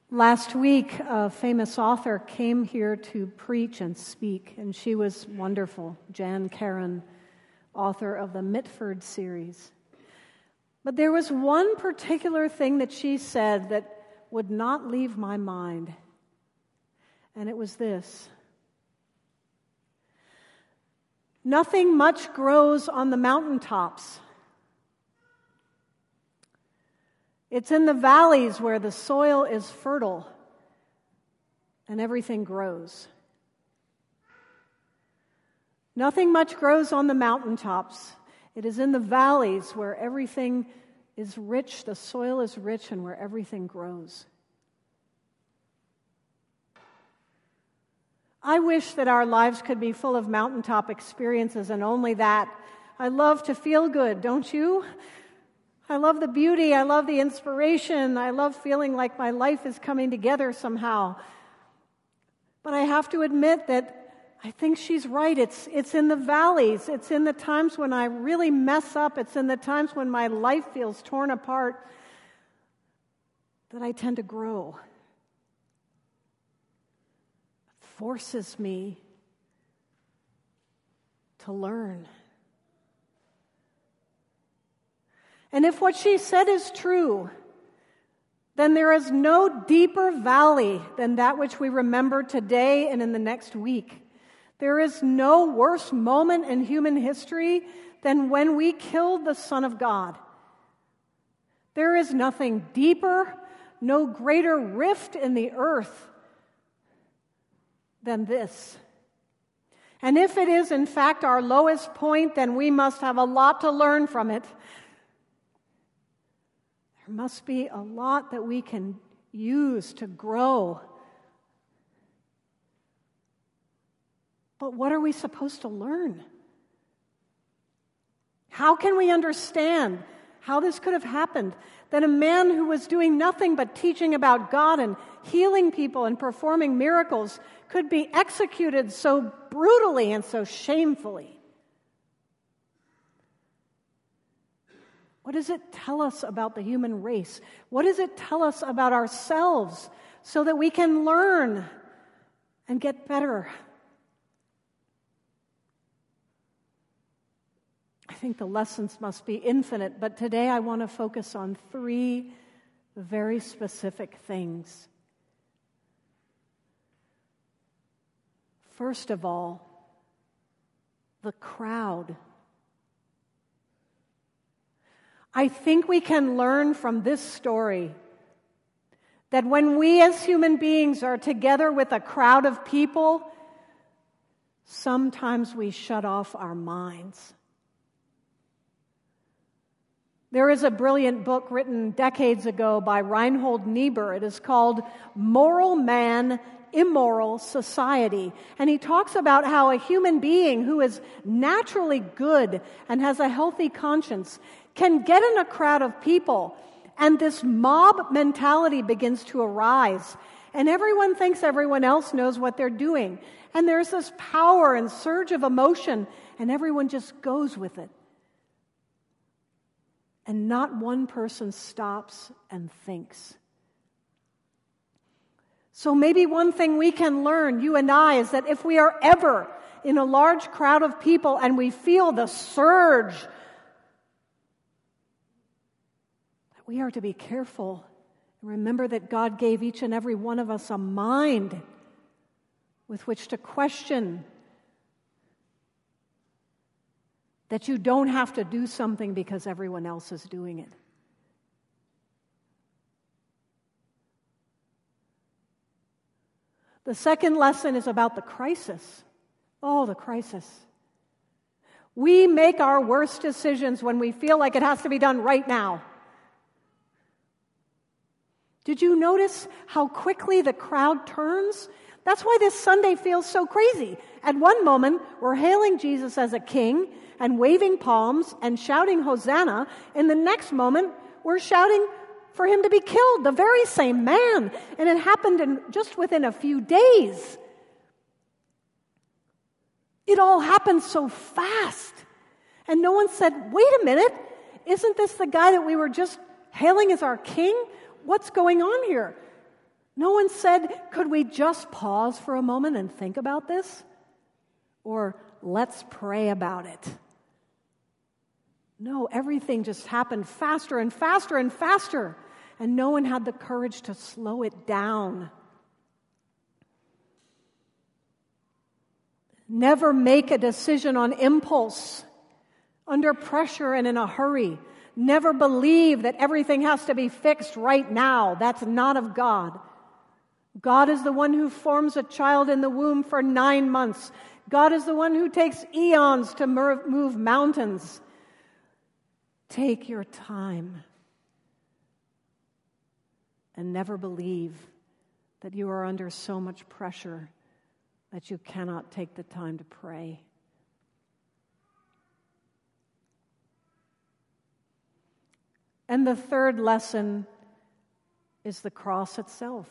Last week, a famous author came here to preach and speak, and she was wonderful. Jan Karon, author of the Mitford series. But there was one particular thing that she said that would not leave my mind, and it was this: nothing much grows on the mountaintops. It's in the valleys where the soil is fertile and everything grows. Nothing much grows on the mountaintops. It is in the valleys where everything is rich, the soil is rich, and where everything grows. I wish that our lives could be full of mountaintop experiences and only that. I love to feel good, don't you? I love the beauty, I love the inspiration, I love feeling like my life is coming together somehow. But I have to admit that I think she's right. It's in the valleys, it's in the times when I really mess up, it's in the times when my life feels torn apart that I tend to grow. It forces me to learn. And if what she said is true, then there is no deeper valley than that which we remember today and in the next week. There is no worse moment in human history than when we killed the Son of God. There is nothing deeper, no greater rift in the earth than this. And if it is in fact our lowest point, then we must have a lot to learn from it. There must be a lot that we can use to grow. But what are we supposed to learn? How can we understand how this could have happened? That a man who was doing nothing but teaching about God and healing people and performing miracles could be executed so brutally and so shamefully. What does it tell us about the human race? What does it tell us about ourselves so that we can learn and get better? I think the lessons must be infinite, but today I want to focus on three very specific things. First of all, the crowd. I think we can learn from this story that when we as human beings are together with a crowd of people, sometimes we shut off our minds. There is a brilliant book written decades ago by Reinhold Niebuhr. It is called Moral Man, Immoral Society. And he talks about how a human being who is naturally good and has a healthy conscience can get in a crowd of people, and this mob mentality begins to arise. And everyone thinks everyone else knows what they're doing. And there's this power and surge of emotion, and everyone just goes with it. And not one person stops and thinks. So maybe one thing we can learn, you and I, is that if we are ever in a large crowd of people and we feel the surge, that we are to be careful and remember that God gave each and every one of us a mind with which to question. That you don't have to do something because everyone else is doing it. The second lesson is about the crisis. Oh, the crisis. We make our worst decisions when we feel like it has to be done right now. Did you notice how quickly the crowd turns? That's why this Sunday feels so crazy. At one moment, we're hailing Jesus as a king and waving palms and shouting Hosanna. In the next moment, we're shouting for him to be killed, the very same man. And it happened just within a few days. It all happened so fast. And no one said, wait a minute, isn't this the guy that we were just hailing as our king? What's going on here? No one said, could we just pause for a moment and think about this? Or let's pray about it. No, everything just happened faster and faster and faster, and no one had the courage to slow it down. Never make a decision on impulse, under pressure and in a hurry. Never believe that everything has to be fixed right now. That's not of God. God is the one who forms a child in the womb for 9 months. God is the one who takes eons to move mountains. Take your time and never believe that you are under so much pressure that you cannot take the time to pray. And the third lesson is the cross itself.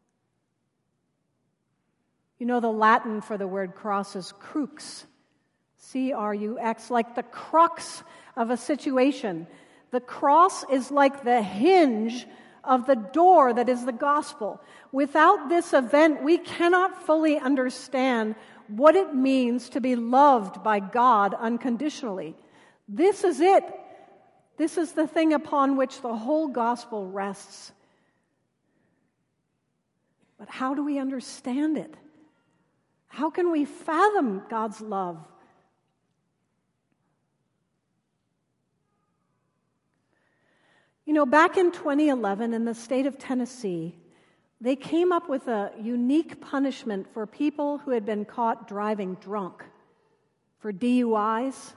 You know, the Latin for the word cross is crux, C-R-U-X, like the crux of a situation. The cross is like the hinge of the door that is the gospel. Without this event, we cannot fully understand what it means to be loved by God unconditionally. This is it. This is the thing upon which the whole gospel rests. But how do we understand it? How can we fathom God's love? You know, back in 2011 in the state of Tennessee, they came up with a unique punishment for people who had been caught driving drunk, for DUIs.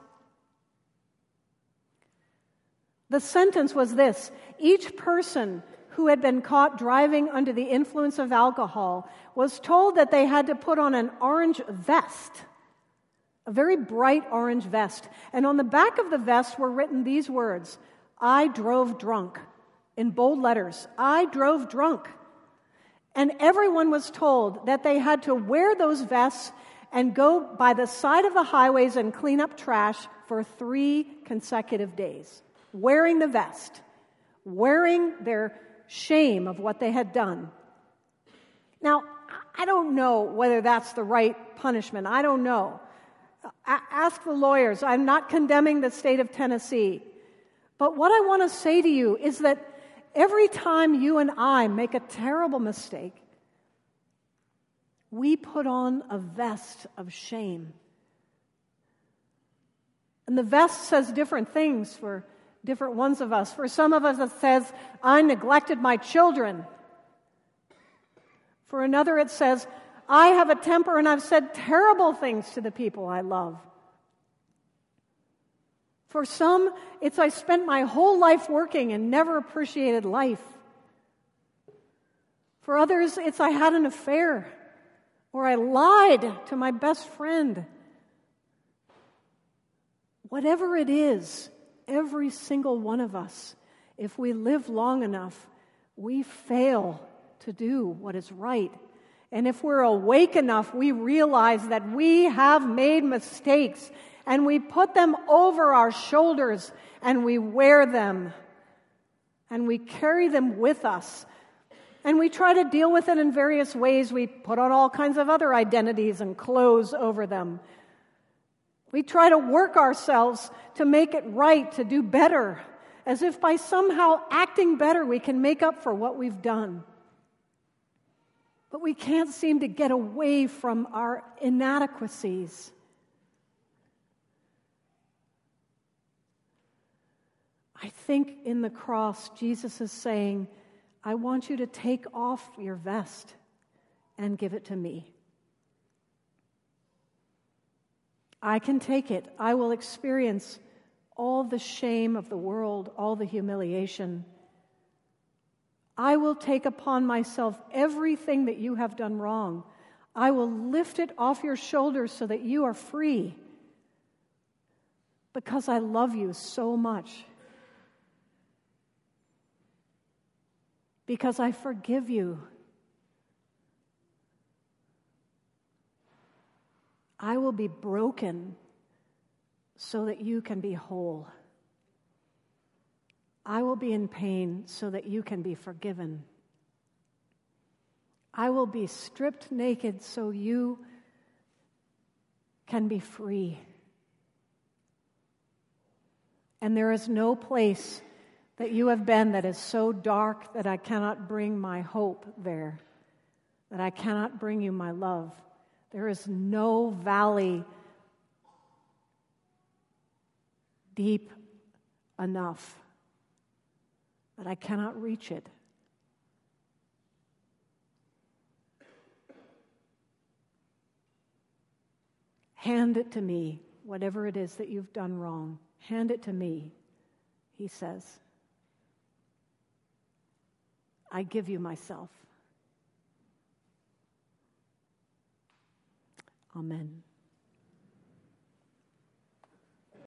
The sentence was this: each person who had been caught driving under the influence of alcohol was told that they had to put on an orange vest, a very bright orange vest. And on the back of the vest were written these words: I drove drunk, in bold letters. I drove drunk. And everyone was told that they had to wear those vests and go by the side of the highways and clean up trash for 3 consecutive days. Wearing the vest, wearing their shame of what they had done. Now, I don't know whether that's the right punishment. I don't know. Ask the lawyers. I'm not condemning the state of Tennessee. But what I want to say to you is that every time you and I make a terrible mistake, we put on a vest of shame. And the vest says different things for different ones of us. For some of us it says, I neglected my children. For another it says, I have a temper and I've said terrible things to the people I love. For some, it's I spent my whole life working and never appreciated life. For others, it's I had an affair or I lied to my best friend. Whatever it is, every single one of us, if we live long enough, we fail to do what is right. And if we're awake enough, we realize that we have made mistakes and we put them over our shoulders and we wear them and we carry them with us. And we try to deal with it in various ways. We put on all kinds of other identities and clothes over them. We try to work ourselves to make it right, to do better, as if by somehow acting better we can make up for what we've done. But we can't seem to get away from our inadequacies. I think in the cross, Jesus is saying, I want you to take off your vest and give it to me. I can take it. I will experience all the shame of the world, all the humiliation. I will take upon myself everything that you have done wrong. I will lift it off your shoulders so that you are free. Because I love you so much. Because I forgive you. I will be broken so that you can be whole. I will be in pain so that you can be forgiven. I will be stripped naked so you can be free. And there is no place that you have been that is so dark that I cannot bring my hope there, that I cannot bring you my love. There is no valley deep enough that I cannot reach it. Hand it to me, whatever it is that you've done wrong. Hand it to me, he says. I give you myself. Amen.